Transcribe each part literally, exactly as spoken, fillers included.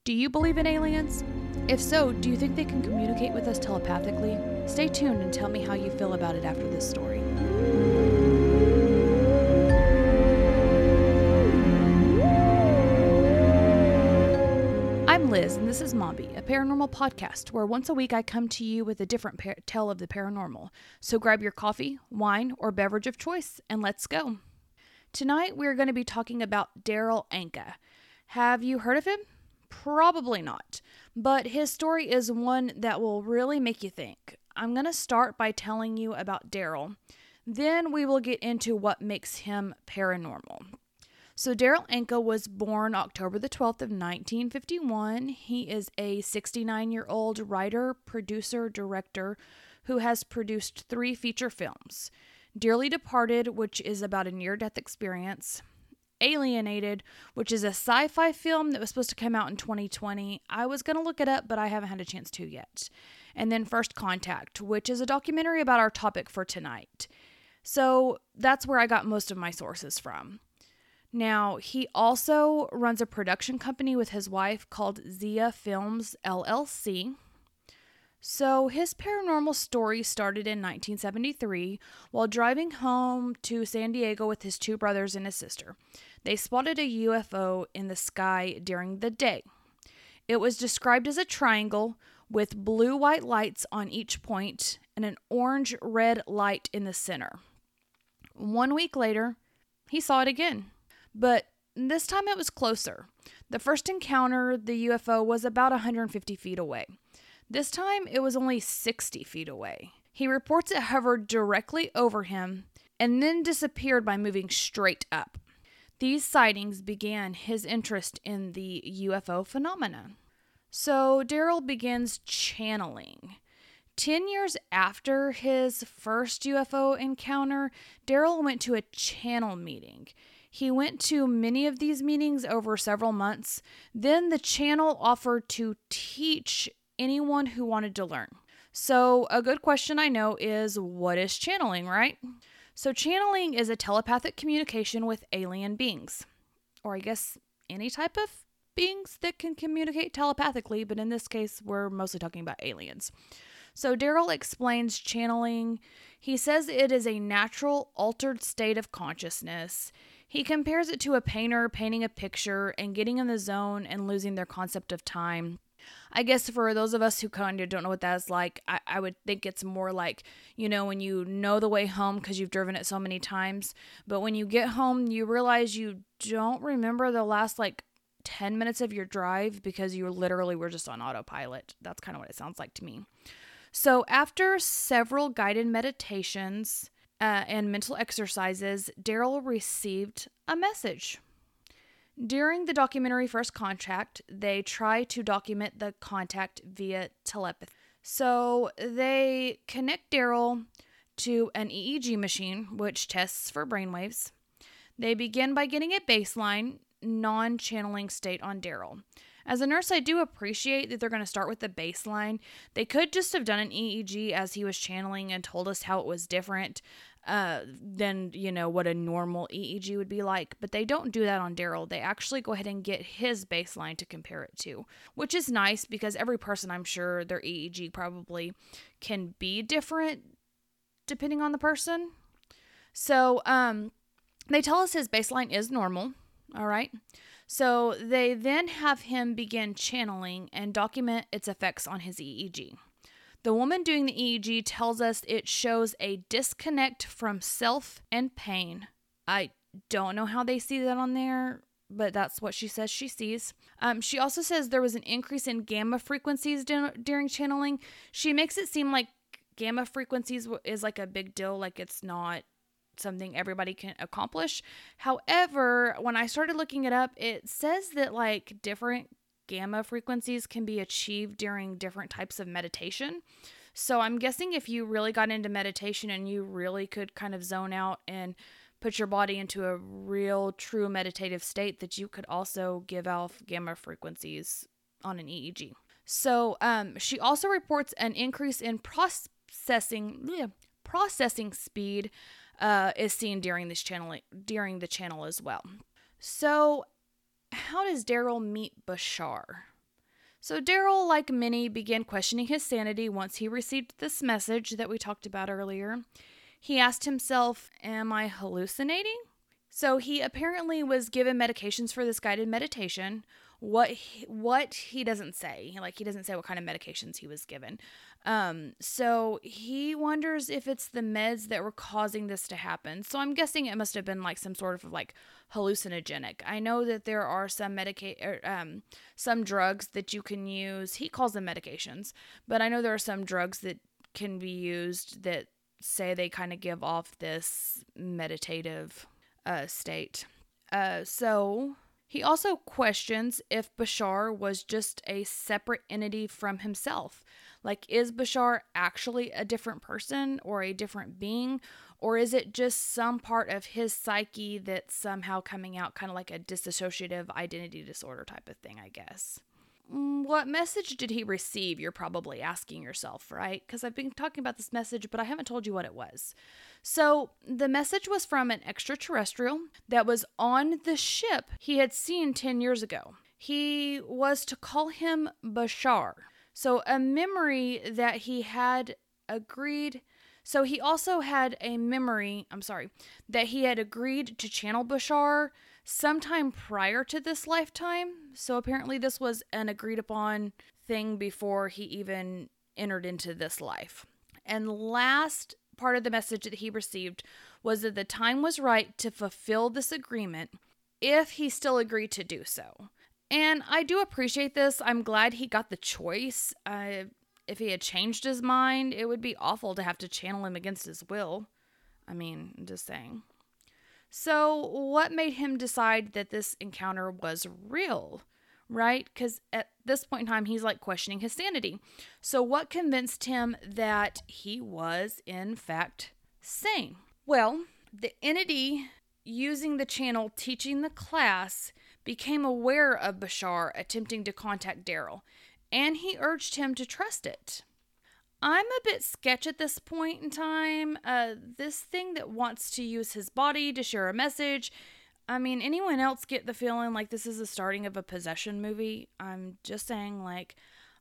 Do you believe in aliens? If so, do you think they can communicate with us telepathically? Stay tuned and tell me how you feel about it after this story. I'm Liz, and this is Mombi, a paranormal podcast where once a week I come to you with a different par- tale of the paranormal. So grab your coffee, wine, or beverage of choice, and let's go. Tonight we're going to be talking about Darryl Anka. Have you heard of him? Probably not, but his story is one that will really make you think. I'm going to start by telling you about Darryl. Then we will get into what makes him paranormal. So Darryl Anka was born October the twelfth of nineteen fifty-one. He is a sixty-nine-year-old writer, producer, director who has produced three feature films. Dearly Departed, which is about a near-death experience. Alienated, which is a sci-fi film that was supposed to come out in twenty twenty. I was going to look it up, but I haven't had a chance to yet. And then First Contact, which is a documentary about our topic for tonight. So that's where I got most of my sources from. Now, he also runs a production company with his wife called Zia Films, L L C. So his paranormal story started in nineteen seventy-three while driving home to San Diego with his two brothers and his sister. They spotted a U F O in the sky during the day. It was described as a triangle with blue-white lights on each point and an orange-red light in the center. One week later, he saw it again, but this time it was closer. The first encounter, the U F O was about one hundred fifty feet away. This time, it was only sixty feet away. He reports it hovered directly over him and then disappeared by moving straight up. These sightings began his interest in the U F O phenomenon. So Darryl begins channeling. Ten years after his first U F O encounter, Darryl went to a channel meeting. He went to many of these meetings over several months. Then the channel offered to teach anyone who wanted to learn. So a good question I know is, what is channeling, right? So channeling is a telepathic communication with alien beings, or I guess any type of beings that can communicate telepathically, but in this case, we're mostly talking about aliens. So Darryl explains channeling. He says it is a natural, altered state of consciousness. He compares it to a painter painting a picture and getting in the zone and losing their concept of time. I guess for those of us who kind of don't know what that's like, I, I would think it's more like, you know, when you know the way home because you've driven it so many times, but when you get home, you realize you don't remember the last like ten minutes of your drive because you literally were just on autopilot. That's kind of what it sounds like to me. So after several guided meditations uh, and mental exercises, Darryl received a message. During the documentary First Contact, they try to document the contact via telepathy. So they connect Darryl to an E E G machine, which tests for brainwaves. They begin by getting a baseline, non-channeling state on Darryl. As a nurse, I do appreciate that they're going to start with the baseline. They could just have done an E E G as he was channeling and told us how it was different uh, than, you know, what a normal E E G would be like. But they don't do that on Darryl. They actually go ahead and get his baseline to compare it to, which is nice because every person, I'm sure, their E E G probably can be different depending on the person. So um, they tell us his baseline is normal. All right. So they then have him begin channeling and document its effects on his E E G. The woman doing the E E G tells us it shows a disconnect from self and pain. I don't know how they see that on there, but that's what she says she sees. Um, she also says there was an increase in gamma frequencies d- during channeling. She makes it seem like gamma frequencies is like a big deal, like it's not something everybody can accomplish. However, when I started looking it up, it says that like different gamma frequencies can be achieved during different types of meditation. So I'm guessing if you really got into meditation and you really could kind of zone out and put your body into a real true meditative state, that you could also give off gamma frequencies on an E E G. So um, she also reports an increase in processing yeah, processing speed Uh, is seen during this channel during the channel as well. So, how does Darryl meet Bashar? So Daryl, like many, began questioning his sanity once he received this message that we talked about earlier. He asked himself, am I hallucinating? So he apparently was given medications for this guided meditation. What he, what he doesn't say, like he doesn't say what kind of medications he was given. Um, so he wonders if it's the meds that were causing this to happen. So I'm guessing it must have been like some sort of like hallucinogenic. I know that there are some medica- or, um, some drugs that you can use. He calls them medications, but I know there are some drugs that can be used that say they kind of give off this meditative uh, state. Uh, so he also questions if Bashar was just a separate entity from himself. Like, is Bashar actually a different person or a different being? Or is it just some part of his psyche that's somehow coming out, kind of like a dissociative identity disorder type of thing, I guess? What message did he receive? You're probably asking yourself, right? Because I've been talking about this message, but I haven't told you what it was. So the message was from an extraterrestrial that was on the ship he had seen ten years ago. He was to call him Bashar. So a memory that he had agreed... So he also had a memory, I'm sorry, that he had agreed to channel Bashar sometime prior to this lifetime. So apparently this was an agreed upon thing before he even entered into this life. And last part of the message that he received was that the time was right to fulfill this agreement if he still agreed to do so. And I do appreciate this. I'm glad he got the choice. Uh, if he had changed his mind, it would be awful to have to channel him against his will. I mean, I'm just saying. So what made him decide that this encounter was real, right? Because at this point in time, he's like questioning his sanity. So what convinced him that he was, in fact, sane? Well, the entity using the channel teaching the class became aware of Bashar attempting to contact Daryl, and he urged him to trust it. I'm a bit sketch at this point in time. Uh, this thing that wants to use his body to share a message. I mean, anyone else get the feeling like this is the starting of a possession movie? I'm just saying, like,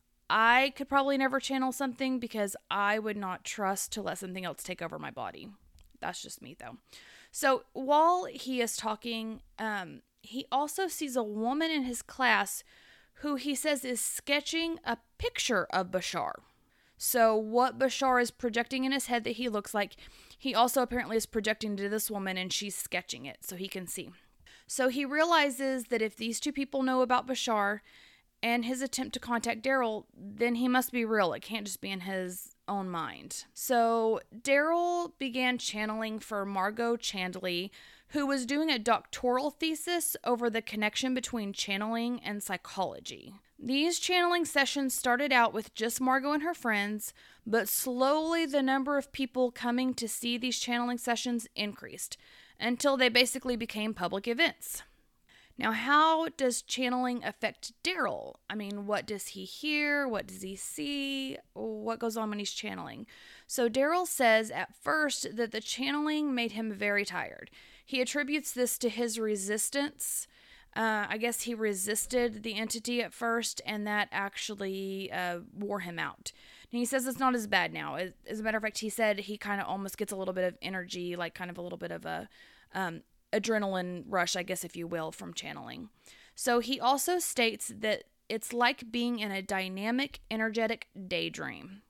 I could probably never channel something because I would not trust to let something else take over my body. That's just me, though. So while he is talking, um, he also sees a woman in his class who he says is sketching a picture of Bashar. So what Bashar is projecting in his head that he looks like, he also apparently is projecting to this woman, and she's sketching it so he can see. So he realizes that if these two people know about Bashar and his attempt to contact Daryl, then he must be real. It can't just be in his own mind. So Daryl began channeling for Margot Chandley, who was doing a doctoral thesis over the connection between channeling and psychology. These channeling sessions started out with just Margot and her friends, but slowly the number of people coming to see these channeling sessions increased until they basically became public events. Now, how does channeling affect Daryl? I mean, what does he hear? What does he see? What goes on when he's channeling? So Daryl says at first that the channeling made him very tired. He attributes this to his resistance. Uh, I guess he resisted the entity at first, and that actually uh, wore him out. And he says it's not as bad now. As a matter of fact, he said he kind of almost gets a little bit of energy, like kind of a little bit of a um, adrenaline rush, I guess, if you will, from channeling. So he also states that it's like being in a dynamic, energetic daydream.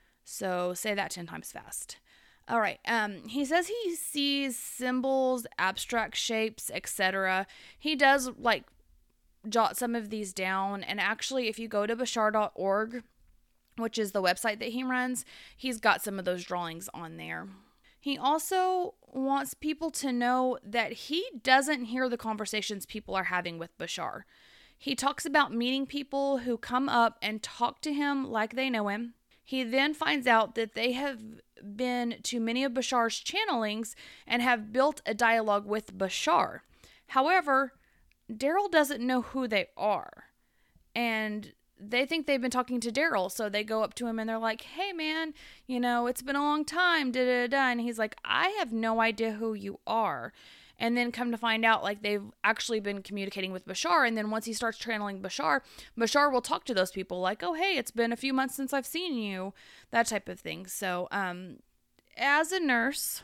So say that ten times fast. All right. Um, he says he sees symbols, abstract shapes, et cetera. He does like jot some of these down. And actually, if you go to bashar dot org, which is the website that he runs, he's got some of those drawings on there. He also wants people to know that he doesn't hear the conversations people are having with Bashar. He talks about meeting people who come up and talk to him like they know him. He then finds out that they have been to many of Bashar's channelings and have built a dialogue with Bashar. However, Daryl doesn't know who they are. And they think they've been talking to Daryl, so they go up to him and they're like, hey man, you know, it's been a long time, da da da. And he's like, I have no idea who you are. And then come to find out, like, they've actually been communicating with Bashar. And then once he starts channeling Bashar, Bashar will talk to those people like, oh, hey, it's been a few months since I've seen you, that type of thing. So um, as a nurse,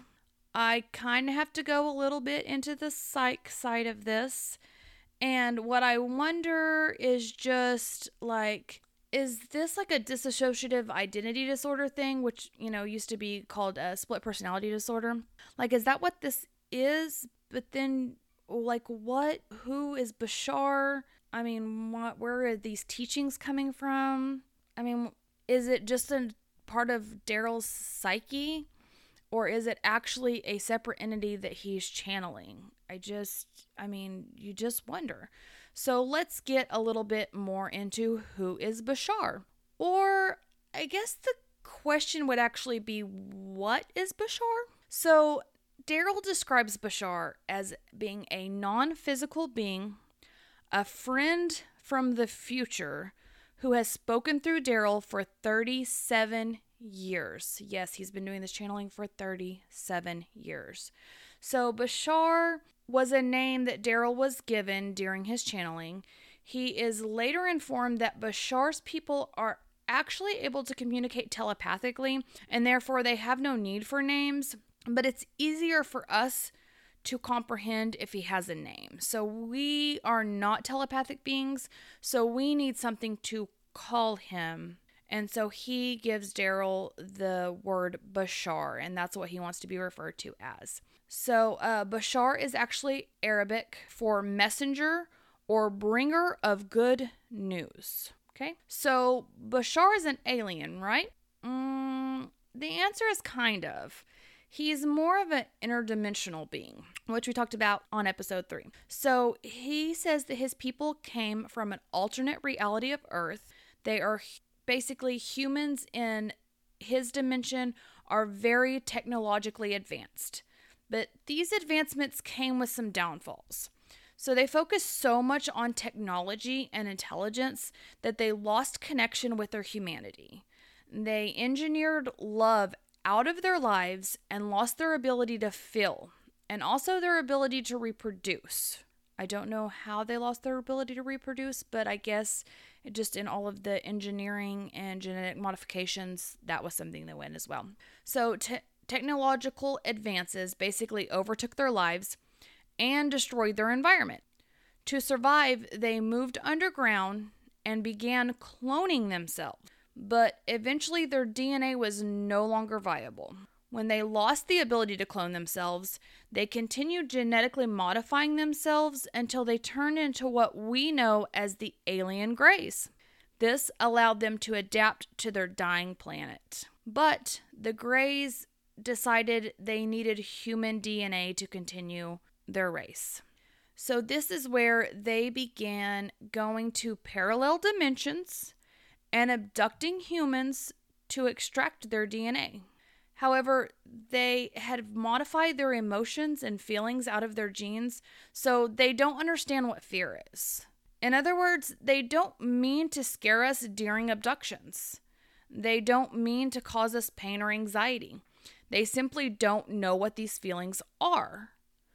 I kind of have to go a little bit into the psych side of this. And what I wonder is just like, is this like a dissociative identity disorder thing, which, you know, used to be called a split personality disorder? Like, is that what this is? But then, like, what, who is Bashar? I mean, what, where are these teachings coming from? I mean, is it just a part of Daryl's psyche? Or is it actually a separate entity that he's channeling? I just, I mean, you just wonder. So let's get a little bit more into who is Bashar. Or I guess the question would actually be, what is Bashar? So Daryl describes Bashar as being a non-physical being, a friend from the future who has spoken through Daryl for thirty-seven years. Yes, he's been doing this channeling for thirty-seven years. So Bashar was a name that Daryl was given during his channeling. He is later informed that Bashar's people are actually able to communicate telepathically, and therefore they have no need for names, but it's easier for us to comprehend if he has a name. So we are not telepathic beings, so we need something to call him. And so he gives Daryl the word Bashar, and that's what he wants to be referred to as. So uh, Bashar is actually Arabic for messenger or bringer of good news. Okay, so Bashar is an alien, right? Mm, the answer is kind of. He's more of an interdimensional being, which we talked about on episode three. So he says that his people came from an alternate reality of Earth. They are basically humans in his dimension are very technologically advanced. But these advancements came with some downfalls. So they focused so much on technology and intelligence that they lost connection with their humanity. They engineered love out of their lives and lost their ability to feel, and also their ability to reproduce. I don't know how they lost their ability to reproduce, but I guess just in all of the engineering and genetic modifications, that was something that went as well. So te- technological advances basically overtook their lives and destroyed their environment. To survive, they moved underground and began cloning themselves. But eventually their D N A was no longer viable. When they lost the ability to clone themselves, they continued genetically modifying themselves until they turned into what we know as the alien Greys. This allowed them to adapt to their dying planet. But the Greys decided they needed human D N A to continue their race. So this is where they began going to parallel dimensions and abducting humans to extract their D N A. However, they had modified their emotions and feelings out of their genes, so they don't understand what fear is. In other words, they don't mean to scare us during abductions. They don't mean to cause us pain or anxiety. They simply don't know what these feelings are.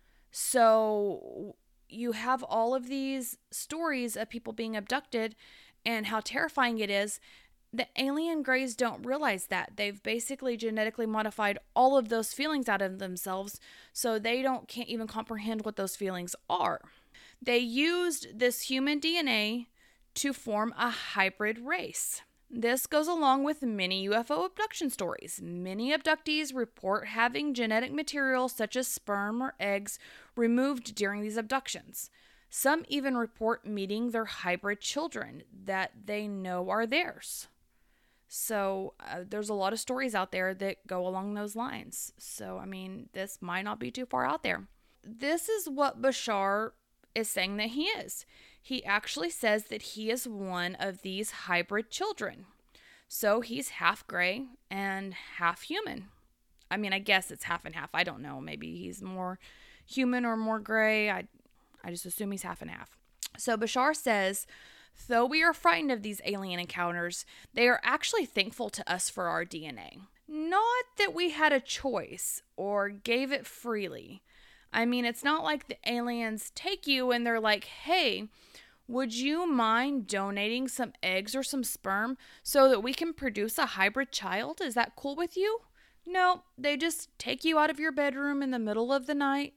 So you have all of these stories of people being abducted and how terrifying it is. The alien Greys don't realize that. They've basically genetically modified all of those feelings out of themselves, so they don't can't even comprehend what those feelings are. They used this human D N A to form a hybrid race. This goes along with many U F O abduction stories. Many abductees report having genetic material such as sperm or eggs removed during these abductions. Some even report meeting their hybrid children that they know are theirs. So uh, there's a lot of stories out there that go along those lines. So, I mean, this might not be too far out there. This is what Bashar is saying that he is. He actually says that he is one of these hybrid children. So he's half gray and half human. I mean, I guess it's half and half. I don't know. Maybe he's more human or more gray. I, I just assume he's half and half. So Bashar says, though we are frightened of these alien encounters, they are actually thankful to us for our D N A. Not that we had a choice or gave it freely. I mean, it's not like the aliens take you and they're like, hey, would you mind donating some eggs or some sperm so that we can produce a hybrid child? Is that cool with you? No, they just take you out of your bedroom in the middle of the night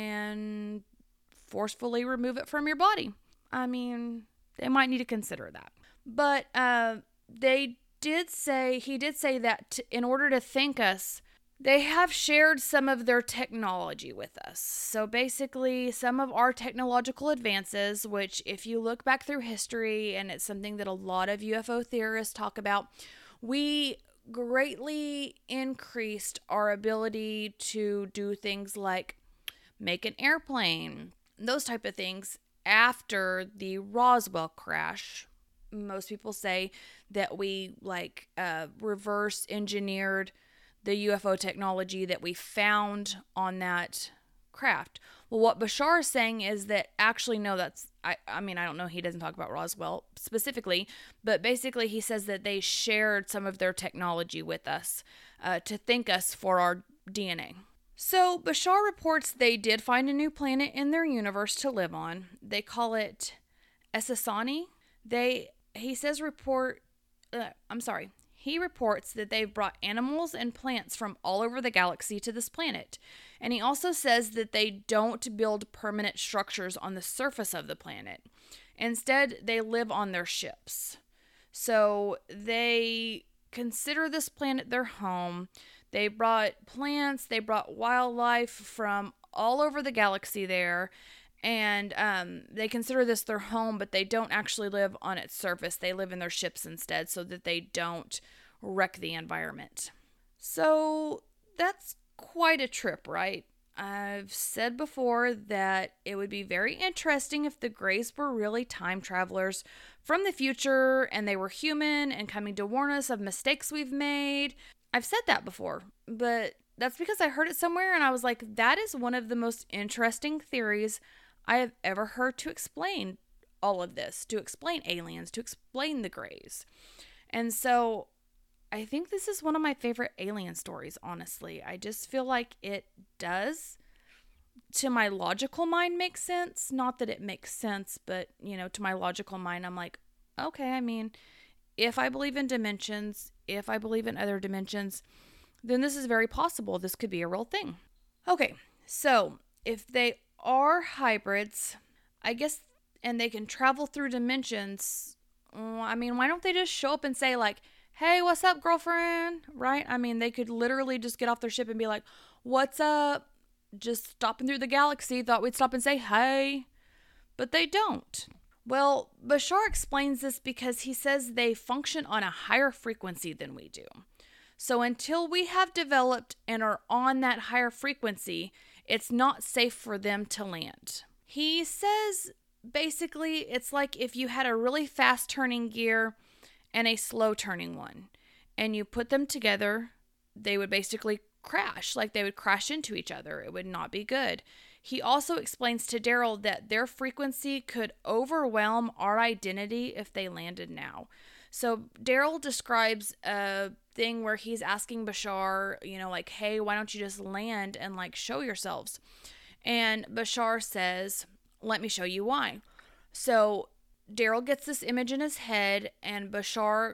and forcefully remove it from your body. I mean, they might need to consider that. But uh, they did say, he did say that t- in order to thank us, they have shared some of their technology with us. So basically, some of our technological advances, which if you look back through history, and it's something that a lot of U F O theorists talk about, we greatly increased our ability to do things like make an airplane, those type of things after the Roswell crash. Most people say that we like uh, reverse engineered the U F O technology that we found on that craft. Well, what Bashar is saying is that actually, no, that's, I, I mean, I don't know, he doesn't talk about Roswell specifically, but basically he says that they shared some of their technology with us uh, to thank us for our D N A. So Bashar reports they did find a new planet in their universe to live on. They call it Essassani. They, he says report, uh, I'm sorry, He reports that they've brought animals and plants from all over the galaxy to this planet. And he also says that they don't build permanent structures on the surface of the planet. Instead, they live on their ships. So they consider this planet their home. They brought plants, they brought wildlife from all over the galaxy there. And um, they consider this their home, but they don't actually live on its surface. They live in their ships instead so that they don't wreck the environment. So that's quite a trip, right? I've said before that it would be very interesting if the Greys were really time travelers from the future and they were human and coming to warn us of mistakes we've made. I've said that before, but that's because I heard it somewhere and I was like, that is one of the most interesting theories I have ever heard to explain all of this, to explain aliens, to explain the Greys. And so I think this is one of my favorite alien stories, honestly. I just feel like it does, to my logical mind, make sense. Not that it makes sense, but, you know, to my logical mind, I'm like, okay, I mean, if I believe in dimensions, if I believe in other dimensions, then this is very possible. This could be a real thing. Okay, so if they are hybrids, I guess, and they can travel through dimensions, I mean, why don't they just show up and say, like, hey, what's up, girlfriend? Right? I mean, they could literally just get off their ship and be like, what's up? Just stopping through the galaxy. Thought we'd stop and say hey. But they don't. Well, Bashar explains this because he says they function on a higher frequency than we do. So until we have developed and are on that higher frequency, it's not safe for them to land. He says basically it's like if you had a really fast turning gear and a slow turning one, and you put them together, they would basically crash, like they would crash into each other. It would not be good. He also explains to Daryl that their frequency could overwhelm our identity if they landed now. So Daryl describes a thing where he's asking Bashar, you know, like, hey, why don't you just land and like show yourselves? And Bashar says, let me show you why. So Daryl gets this image in his head and Bashar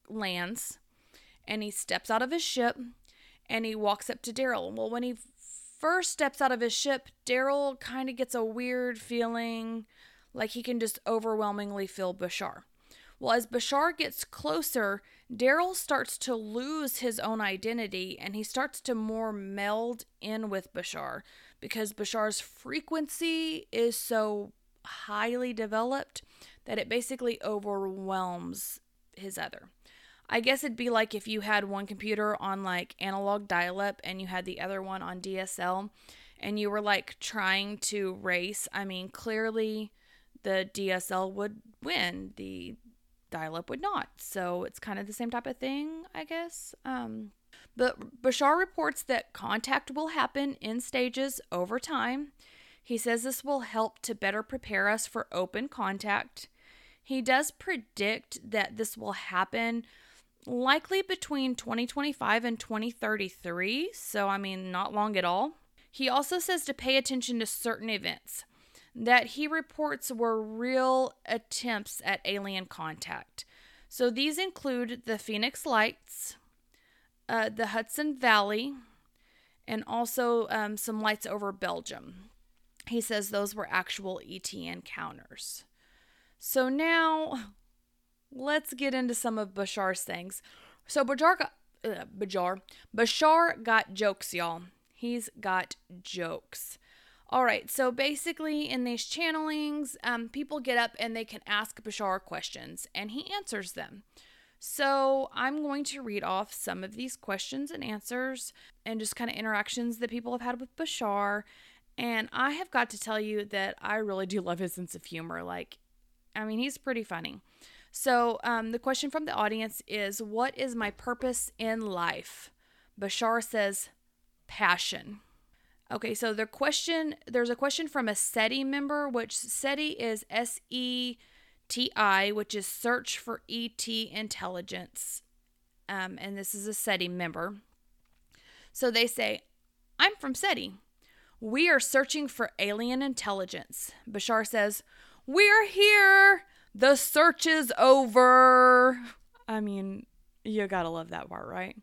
lands and he steps out of his ship and he walks up to Daryl. Well, when he first steps out of his ship, Daryl kind of gets a weird feeling like he can just overwhelmingly feel Bashar. Well, as Bashar gets closer, Daryl starts to lose his own identity and he starts to more meld in with Bashar because Bashar's frequency is so highly developed that it basically overwhelms his other. I guess it'd be like if you had one computer on like analog dial-up and you had the other one on D S L and you were like trying to race. I mean, clearly the D S L would win. The dial-up would not. So it's kind of the same type of thing, I guess. Um, but Bashar reports that contact will happen in stages over time. He says this will help to better prepare us for open contact. He does predict that this will happen likely between twenty twenty-five and twenty thirty-three. So, I mean, not long at all. He also says to pay attention to certain events that he reports were real attempts at alien contact. So these include the Phoenix Lights, uh, the Hudson Valley, and also um, some lights over Belgium. He says those were actual E T encounters. So now, let's get into some of Bashar's things. So Bashar got, uh, Bashar, Bashar got jokes, y'all. He's got jokes. All right, so basically in these channelings, um, people get up and they can ask Bashar questions, and he answers them. So I'm going to read off some of these questions and answers and just kind of interactions that people have had with Bashar. And I have got to tell you that I really do love his sense of humor. Like, I mean, he's pretty funny. So um, the question from the audience is, what is my purpose in life? Bashar says, passion. Okay, so the question, there's a question from a SETI member, which SETI is S E T I, which is Search for E T Intelligence. Um, and this is a SETI member. So they say, I'm from SETI. We are searching for alien intelligence. Bashar says, we're here. The search is over. I mean, you gotta love that part, right?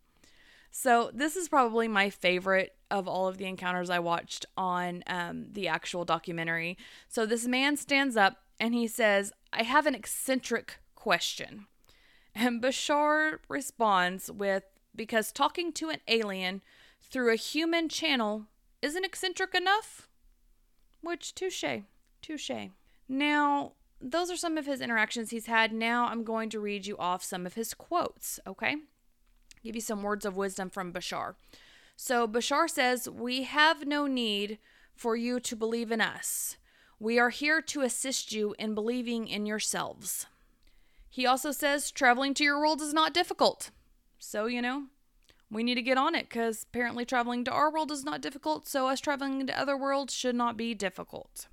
So this is probably my favorite of all of the encounters I watched on um, the actual documentary. So this man stands up and he says, I have an eccentric question. And Bashar responds with, because talking to an alien through a human channel isn't eccentric enough? Which, touche, touche. Now, those are some of his interactions he's had. Now I'm going to read you off some of his quotes, okay? Give you some words of wisdom from Bashar. So Bashar says, we have no need for you to believe in us. We are here to assist you in believing in yourselves. He also says, traveling to your world is not difficult. So, you know, we need to get on it because apparently traveling to our world is not difficult. So us traveling to other worlds should not be difficult.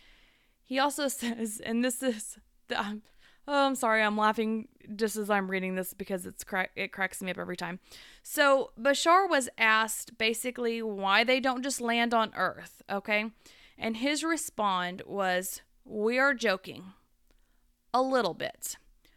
He also says, and this is, the, um, oh, I'm sorry, I'm laughing just as I'm reading this because it's cra- it cracks me up every time. So Bashar was asked basically why they don't just land on Earth, okay? And his response was, we are joking. A little bit.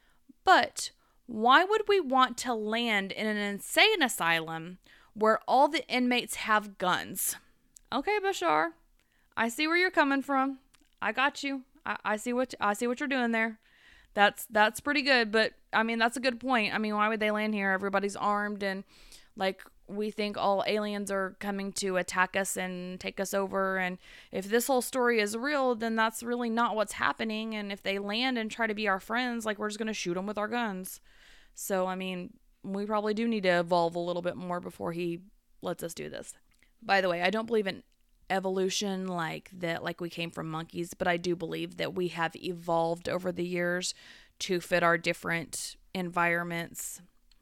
But why would we want to land in an insane asylum where all the inmates have guns? Okay, Bashar, I see where you're coming from. I got you. I, I see what I see what you're doing there. That's that's pretty good, but I mean that's a good point. I mean, why would they land here? Everybody's armed and like we think all aliens are coming to attack us and take us over, and if this whole story is real, then that's really not what's happening. And if they land and try to be our friends, like we're just going to shoot them with our guns. So, I mean, we probably do need to evolve a little bit more before he lets us do this. By the way, I don't believe in evolution like that, like we came from monkeys, but I do believe that we have evolved over the years to fit our different environments.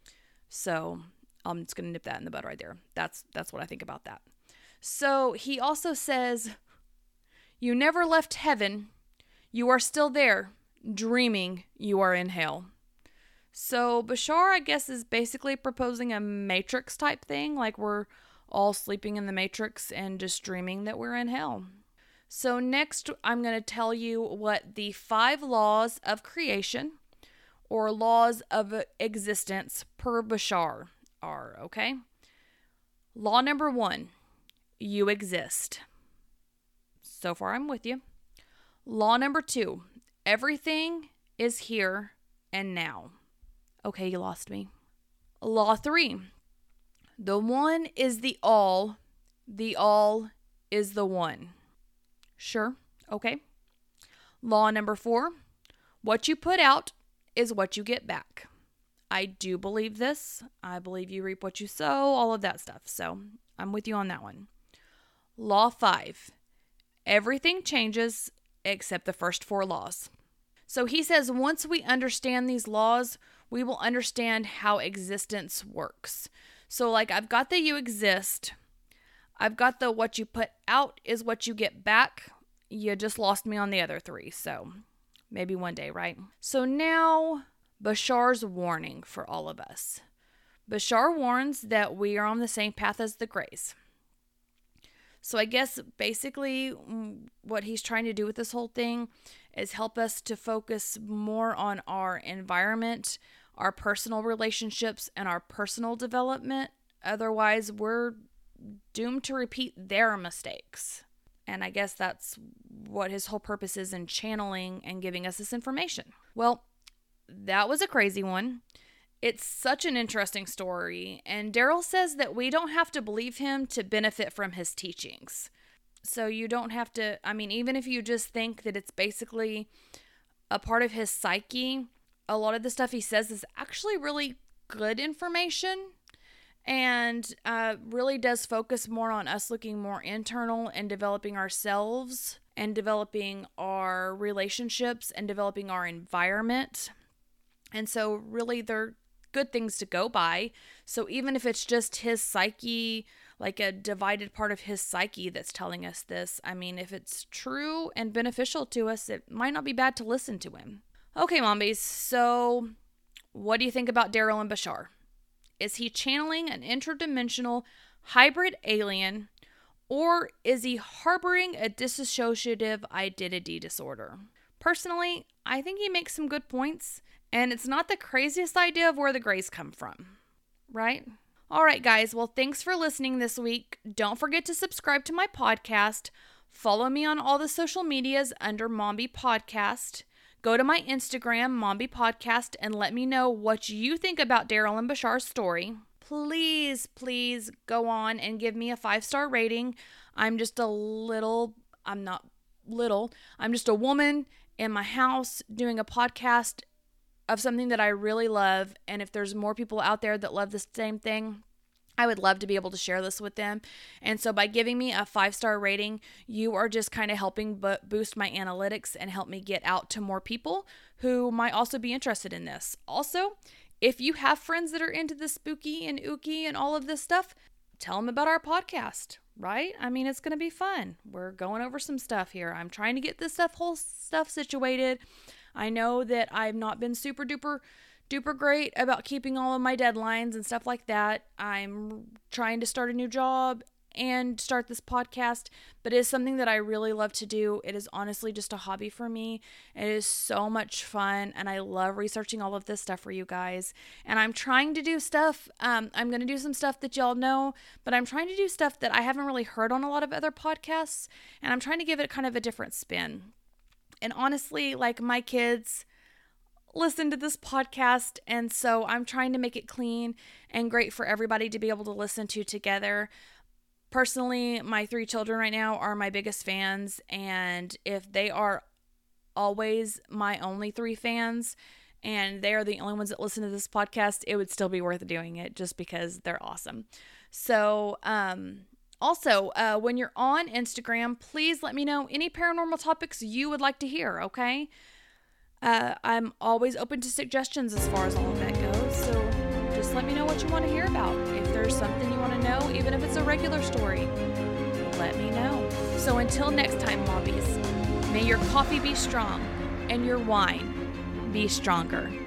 So I'm just going to nip that in the bud right there. That's that's what I think about that. So he also says, you never left heaven. You are still there, dreaming you are in hell. So Bashar, I guess, is basically proposing a Matrix type thing, like we're all sleeping in the Matrix and just dreaming that we're in hell. So next, I'm going to tell you what the five laws of creation or laws of existence per Bashar are, okay? Law number one, you exist. So far, I'm with you. Law number two, everything is here and now. Okay, you lost me. Law three, the one is the all, the all is the one. Sure, okay. Law number four, what you put out is what you get back. I do believe this. I believe you reap what you sow, all of that stuff. So I'm with you on that one. Law five, everything changes except the first four laws. So he says once we understand these laws, we will understand how existence works. So like I've got the you exist. I've got the what you put out is what you get back. You just lost me on the other three. So maybe one day, right? So now Bashar's warning for all of us. Bashar warns that we are on the same path as the Greys. So I guess basically what he's trying to do with this whole thing is help us to focus more on our environment, our personal relationships, and our personal development. Otherwise, we're doomed to repeat their mistakes. And I guess that's what his whole purpose is in channeling and giving us this information. Well, that was a crazy one. It's such an interesting story, and Daryl says that we don't have to believe him to benefit from his teachings. So you don't have to, I mean, even if you just think that it's basically a part of his psyche, a lot of the stuff he says is actually really good information, and uh, really does focus more on us looking more internal and developing ourselves and developing our relationships and developing our environment. And so really they're good things to go by. So even if it's just his psyche, like a divided part of his psyche that's telling us this, I mean, if it's true and beneficial to us, it might not be bad to listen to him. Okay, Mombies, so what do you think about Daryl and Bashar? Is he channeling an interdimensional hybrid alien, or is he harboring a dissociative identity disorder? Personally, I think he makes some good points, and it's not the craziest idea of where the grays come from, right? All right, guys. Well, thanks for listening this week. Don't forget to subscribe to my podcast. Follow me on all the social medias under Mombi Podcast. Go to my Instagram, Mombi Podcast, and let me know what you think about Daryl and Bashar's story. Please, please go on and give me a five-star rating. I'm just a little, I'm not little, I'm just a woman in my house doing a podcast of something that I really love. And if there's more people out there that love the same thing, I would love to be able to share this with them. And so by giving me a five-star rating, you are just kind of helping bo- boost my analytics and help me get out to more people who might also be interested in this. Also, if you have friends that are into the spooky and ooky and all of this stuff, tell them about our podcast, right? I mean, it's going to be fun. We're going over some stuff here. I'm trying to get this stuff, whole stuff situated. I know that I've not been super duper duper great about keeping all of my deadlines and stuff like that. I'm trying to start a new job and start this podcast, but it is something that I really love to do. It is honestly just a hobby for me. It is so much fun, and I love researching all of this stuff for you guys. And I'm trying to do stuff, um, I'm going to do some stuff that y'all know, but I'm trying to do stuff that I haven't really heard on a lot of other podcasts, and I'm trying to give it kind of a different spin. And honestly, like, my kids listen to this podcast, and so I'm trying to make it clean and great for everybody to be able to listen to together. Personally, my three children right now are my biggest fans, and if they are always my only three fans and they are the only ones that listen to this podcast, it would still be worth doing it just because they're awesome. So, um, also, uh, when you're on Instagram, please let me know any paranormal topics you would like to hear, okay? Uh, I'm always open to suggestions as far as all of that goes, so just let me know what you want to hear about. If there's something you want to know, even if it's a regular story, let me know. So until next time, Mombies, may your coffee be strong and your wine be stronger.